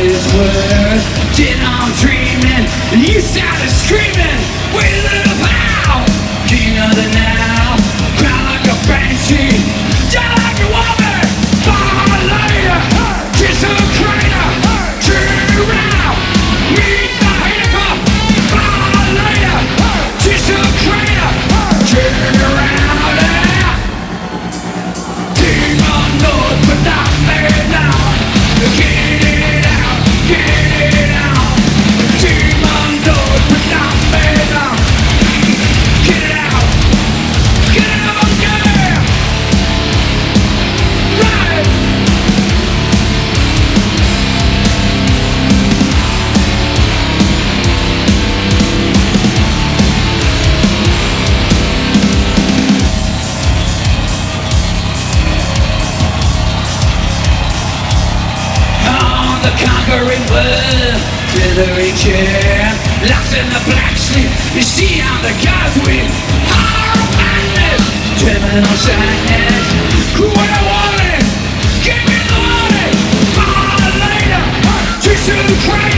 is worth. Then I'm dreaming, and you started screaming. We live how? King of the now, crown like a banshee, die like a woman. Far later, kiss a crater, turn around, meet the hater. Far later, kiss a crater, turn around. Yeah. Demon knows, but not me now. Get it out, get it out. Demon knows, but not me now. Get it out, yeah. Right. On the conquering world, feathery chair, lost in the black sleep. You see how the gods win. Horror madness, criminal sadness. Who would have wanted? Give me the money. Far later, just to the crater.